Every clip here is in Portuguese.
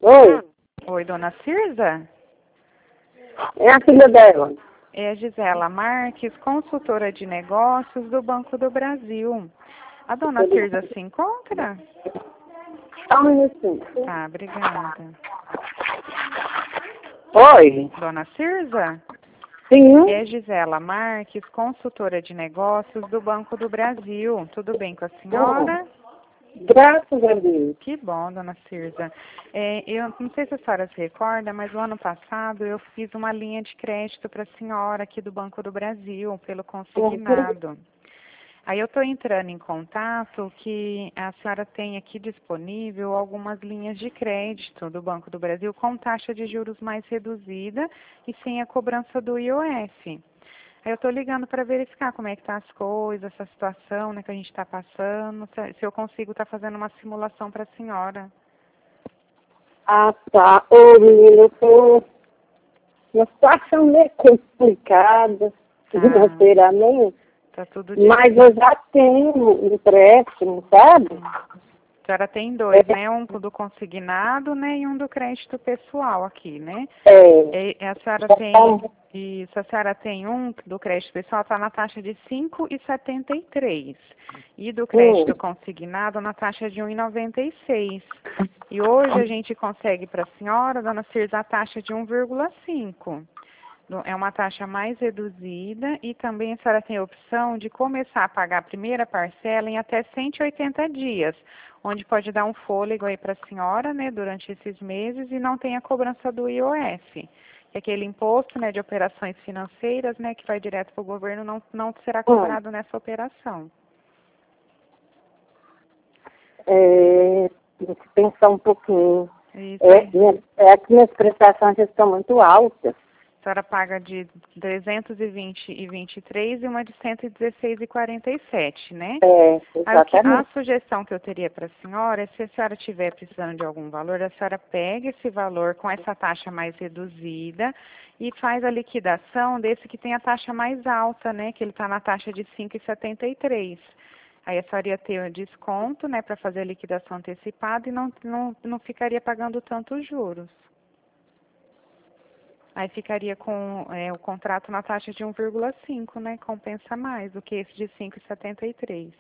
Oi, Oi, dona Cirza? é a filha dela. É a Gisela Marques, consultora de negócios do Banco do Brasil. A dona Cirza se encontra? Só um minutinho. Tá, obrigada. Oi, Dona Cirza? sim, É a Gisela Marques, consultora de negócios do Banco do Brasil. Tudo bem com a senhora? graças a Deus. Que bom, dona Cirza. Eu não sei se a senhora se recorda, mas no ano passado eu fiz uma linha de crédito para a senhora aqui do Banco do Brasil, pelo consignado. Aí eu estou entrando em contato que a senhora tem aqui disponível algumas linhas de crédito do Banco do Brasil com taxa de juros mais reduzida e sem a cobrança do IOF. Aí eu estou ligando para verificar como é que tá as coisas, essa situação, né, que a gente está passando, se eu consigo estar fazendo uma simulação para a senhora. Ah, tá. Ô, menina, eu tô numa situação meio complicada financeiramente, Tá tudo mas difícil. eu já tenho um empréstimo, sabe? A senhora tem dois, né? Um do consignado, né? E um do crédito pessoal aqui, né? A senhora tem, isso, a senhora tem um do crédito pessoal, está na taxa de 5,73. E do crédito consignado na taxa de 1,96. E hoje a gente consegue para a senhora, dona Cirza, a taxa de 1,5. É uma taxa mais reduzida e também a senhora tem a opção de começar a pagar a primeira parcela em até 180 dias, onde pode dar um fôlego aí para a senhora, né, durante esses meses e não tem a cobrança do IOF. Que é aquele imposto, né, de operações financeiras, né, que vai direto para o governo, não será cobrado nessa operação. Tem que pensar um pouquinho. Isso. É que minhas prestações já estão muito altas. A senhora paga de 320,23 e uma de 116,47, né? Exatamente. A sugestão que eu teria para a senhora é, se a senhora estiver precisando de algum valor, a senhora pega esse valor com essa taxa mais reduzida e faz a liquidação desse que tem a taxa mais alta, né? Que ele está na taxa de 5,73. Aí a senhora ia ter um desconto, né, para fazer a liquidação antecipada e não ficaria pagando tantos juros. Aí ficaria com o contrato na taxa de 1,5, né? Compensa mais do que esse de 5,73.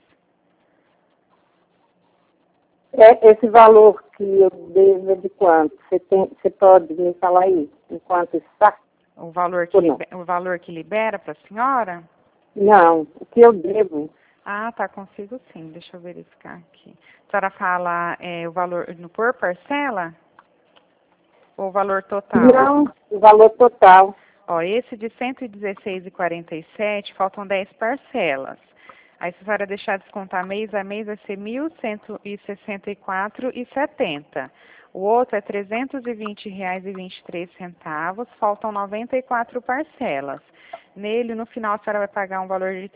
Esse valor que eu devo é de quanto? Você pode me falar aí, enquanto está? O valor que libera para a senhora? Não, o que eu devo. Ah, tá, consigo sim. Deixa eu verificar aqui. A senhora fala o valor por parcela? Ou o valor total? Não, o valor total. Ó, esse de 116,47, faltam 10 parcelas. Aí, se a senhora deixar descontar mês a mês, vai ser R$ 1.164,70. O outro é R$ 320,23, faltam 94 parcelas. Nele, no final, a senhora vai pagar um valor de R$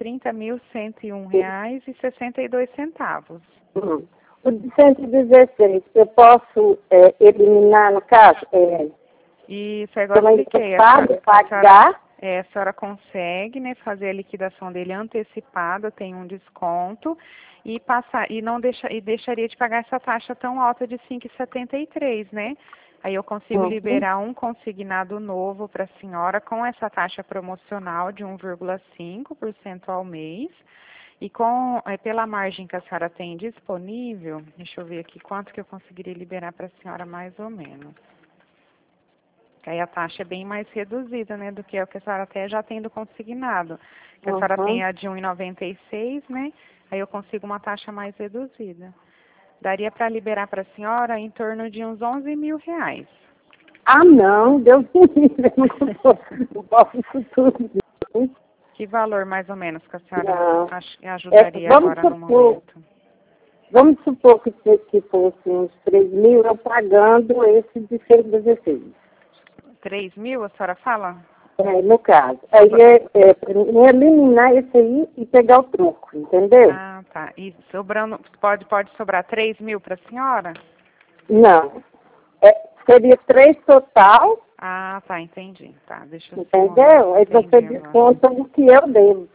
30.101,62. O de 116, eu posso eliminar no caso? Isso, agora eu expliquei. Pagar. A senhora consegue, né, fazer a liquidação dele antecipada, tem um desconto, e deixaria de pagar essa taxa tão alta de 5,73, né? Aí eu consigo liberar um consignado novo para a senhora com essa taxa promocional de 1,5% ao mês. E pela margem que a senhora tem disponível, deixa eu ver aqui quanto que eu conseguiria liberar para a senhora mais ou menos. Aí a taxa é bem mais reduzida, né, do que o que a senhora até já tem do consignado. Que a senhora tem a de 1,96, né? Aí eu consigo uma taxa mais reduzida. Daria para liberar para a senhora em torno de uns R$ 11.000. Ah, não, Deus me livre, não posso isso tudo. Que valor mais ou menos que a senhora ajudaria agora no momento? Vamos supor que fosse uns 3 mil, eu pagando esse de 116. 3 mil, a senhora fala? No caso. Aí eliminar esse aí e pegar o troco, entendeu? Ah, tá. E sobrando, pode sobrar 3 mil para a senhora? Não. Seria 3 total. Ah, tá, entendi. Tá, deixa eu entendeu? Aí você desconta o que eu devo.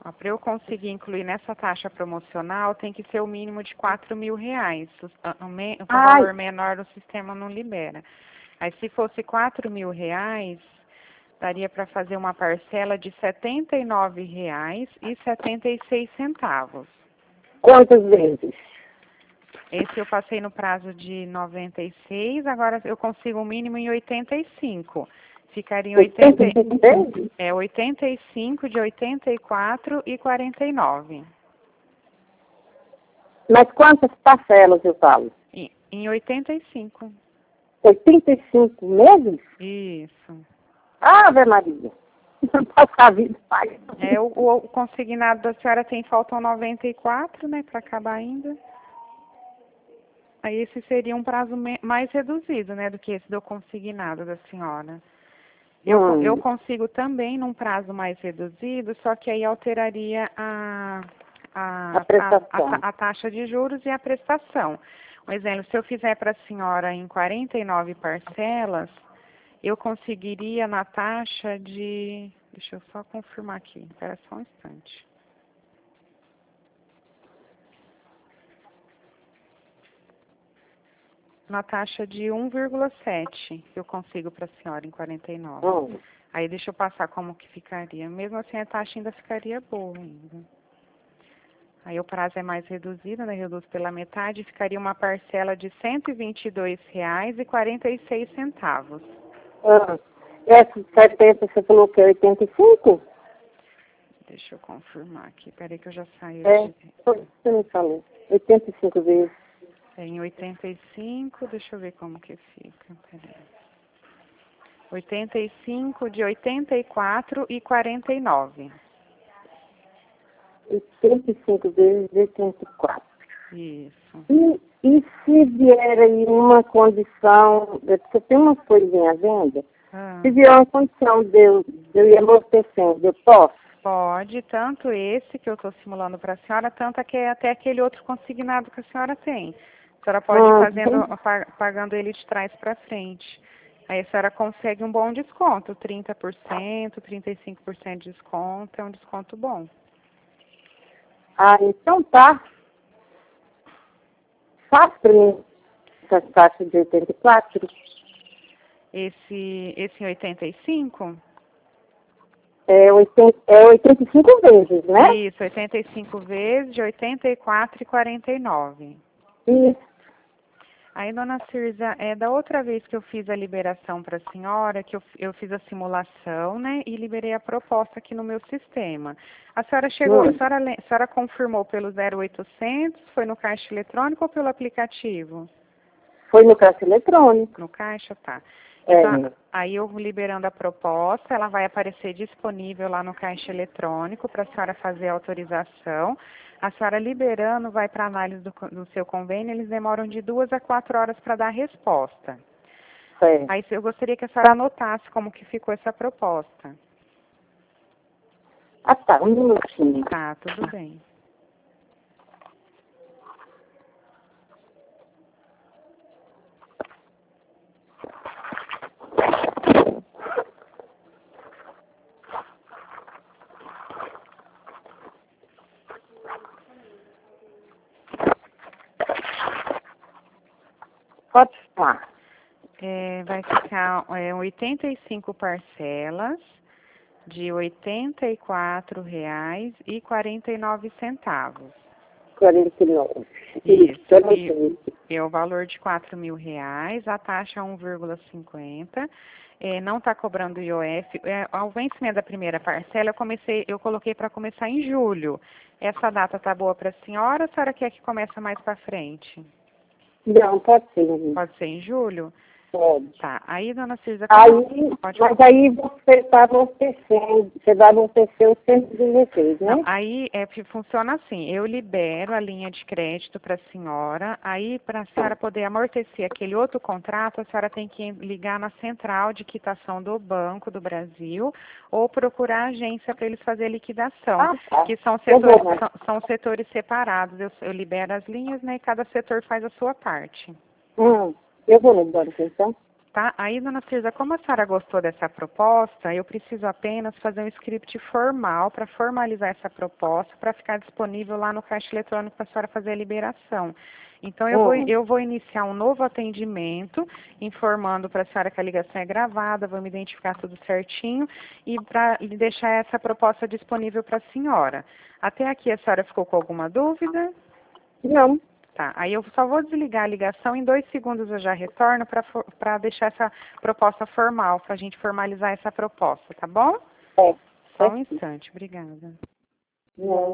Para eu conseguir incluir nessa taxa promocional, tem que ser o mínimo de R$ 4.000. O valor menor do sistema não libera. Aí, se fosse R$ 4.000, daria para fazer uma parcela de R$ 79,76. Quantas vezes? Esse eu passei no prazo de 96, agora eu consigo um mínimo em 85. Ficaria em 85 de 84 e 49. Mas quantas parcelas eu falo? Em 85. 85 meses? Isso. Ave Maria. Não passa a vida, pai. O consignado da senhora faltam 94, né, para acabar ainda. Aí esse seria um prazo mais reduzido, né, do que esse do consignado da senhora. Eu consigo também num prazo mais reduzido, só que aí alteraria a taxa de juros e a prestação. Um exemplo, se eu fizer para a senhora em 49 parcelas, eu conseguiria na taxa de... Deixa eu só confirmar aqui, espera só um instante. Na taxa de 1,7 eu consigo para a senhora em 49. Aí deixa eu passar como que ficaria. Mesmo assim a taxa ainda ficaria boa ainda. Aí o prazo é mais reduzido, né? Reduz pela metade, ficaria uma parcela de R$ 122,46. Essa 70 você falou que é 85? Deixa eu confirmar aqui. Peraí que eu já saí. Você me falou. 85 vezes. Em 85, deixa eu ver como que fica. Peraí. 85 de 84 e 49. 85 vezes 84. Isso. E se vier aí uma condição, porque tem umas coisinhas à venda, se vier uma condição de eu ir amortecendo, eu posso? Pode, tanto esse que eu estou simulando para a senhora, tanto até aquele outro consignado que a senhora tem. A senhora pode ir pagando ele de trás para frente. Aí a senhora consegue um bom desconto, 30%, 35% de desconto, é um desconto bom. Então tá. Faz para mim essa taxa de 84? Esse em 85? É 85 vezes, né? Isso, 85 vezes de 84 e 49. Isso. Aí, dona Cirza, da outra vez que eu fiz a liberação para a senhora, que eu fiz a simulação, né, e liberei a proposta aqui no meu sistema. A senhora chegou, a senhora confirmou pelo 0800, foi no caixa eletrônico ou pelo aplicativo? Foi no caixa eletrônico. No caixa, tá. Então, aí eu liberando a proposta, ela vai aparecer disponível lá no caixa eletrônico para a senhora fazer a autorização. A senhora liberando vai para análise do seu convênio, eles demoram de 2 a 4 horas para dar a resposta. Certo. Aí eu gostaria que a senhora anotasse como que ficou essa proposta. Tá, um minutinho. Tá, tudo bem. Pode falar. Vai ficar 85 parcelas de R$ 84,49. 49. Isso. E o valor de R$ 4.000, a taxa é 1,50. Não está cobrando IOF. Ao vencimento da primeira parcela, eu coloquei para começar em julho. Essa data está boa para a senhora ou a senhora quer que comece mais para frente? Não, pode ser. Pode ser em julho? Pode. Tá. Aí, dona Cirza... Mas aí você está amortecendo, você vai amortecer os 116, né? Não, aí funciona assim, eu libero a linha de crédito para a senhora, aí para a senhora poder amortecer aquele outro contrato, a senhora tem que ligar na central de quitação do Banco do Brasil ou procurar a agência para eles fazerem a liquidação, que são setores separados. Eu libero as linhas, né, e cada setor faz a sua parte. Eu vou no banco, então. Tá? Aí, dona Cirza, como a senhora gostou dessa proposta, eu preciso apenas fazer um script formal para formalizar essa proposta, para ficar disponível lá no caixa eletrônico para a senhora fazer a liberação. Então, eu vou iniciar um novo atendimento, informando para a senhora que a ligação é gravada, vamos identificar tudo certinho e para deixar essa proposta disponível para a senhora. Até aqui, a senhora ficou com alguma dúvida? Não. Tá, aí eu só vou desligar a ligação, em 2 segundos eu já retorno para deixar essa proposta formal, para a gente formalizar essa proposta, tá bom? É. Só um instante, obrigada. Não.